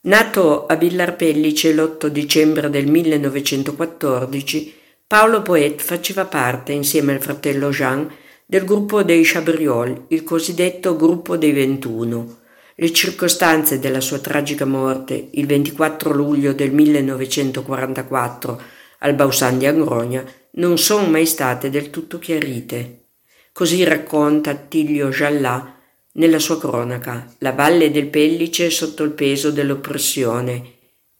Nato a Villar Pellice l'8 dicembre del 1914, Paolo Poet faceva parte, insieme al fratello Jean, del gruppo dei Chabrol, il cosiddetto gruppo dei 21. Le circostanze della sua tragica morte, il 24 luglio del 1944 al Baussan di Angrogna, non sono mai state del tutto chiarite. Così racconta Attilio Giallà nella sua cronaca: la valle del Pellice sotto il peso dell'oppressione.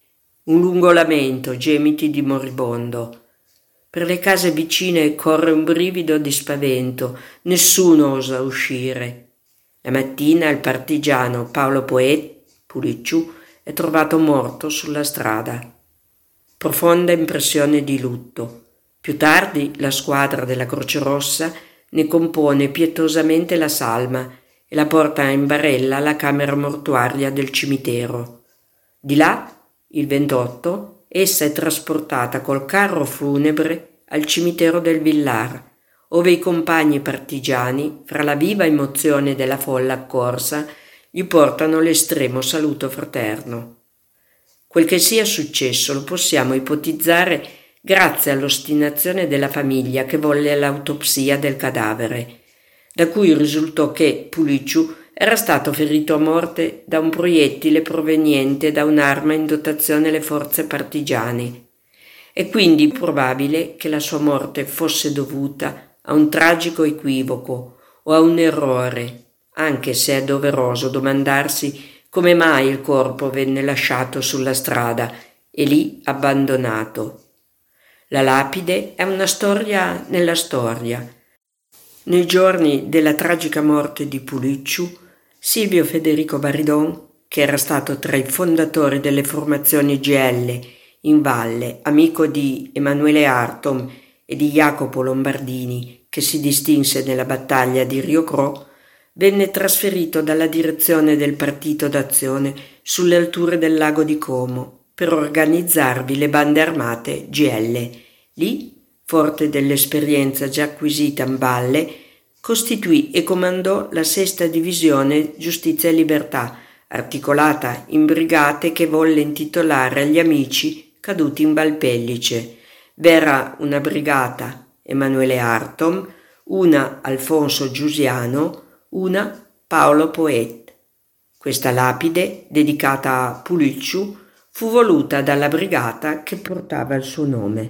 Un lungo lamento, gemiti di moribondo. Per le case vicine corre un brivido di spavento, nessuno osa uscire. La mattina il partigiano Paolo Poet, Pulicciu, è trovato morto sulla strada. Profonda impressione di lutto. Più tardi la squadra della Croce Rossa ne compone pietosamente la salma e la porta in barella alla camera mortuaria del cimitero. Di là, il 28, essa è trasportata col carro funebre al cimitero del Villar, ove i compagni partigiani, fra la viva emozione della folla accorsa, gli portano l'estremo saluto fraterno. Quel che sia successo lo possiamo ipotizzare grazie all'ostinazione della famiglia che volle l'autopsia del cadavere, da cui risultò che Pulicciu era stato ferito a morte da un proiettile proveniente da un'arma in dotazione alle forze partigiane. È quindi probabile che la sua morte fosse dovuta a un tragico equivoco o a un errore, anche se è doveroso domandarsi come mai il corpo venne lasciato sulla strada e lì abbandonato. La lapide è una storia nella storia. Nei giorni della tragica morte di Pulicciu, Silvio Federico Baridon, che era stato tra i fondatori delle formazioni GL in valle, amico di Emanuele Artom e di Jacopo Lombardini, che si distinse nella battaglia di Rio Cro, venne trasferito dalla direzione del Partito d'Azione sulle alture del lago di Como per organizzarvi le bande armate GL. Lì, forte dell'esperienza già acquisita in valle, costituì e comandò la 6ª divisione Giustizia e Libertà, articolata in brigate che volle intitolare agli amici caduti in Val Pellice. V'era una brigata Emanuele Artom, una Alfonso Giusiano, una Paolo Poet. Questa lapide, dedicata a Pulicciu, fu voluta dalla brigata che portava il suo nome.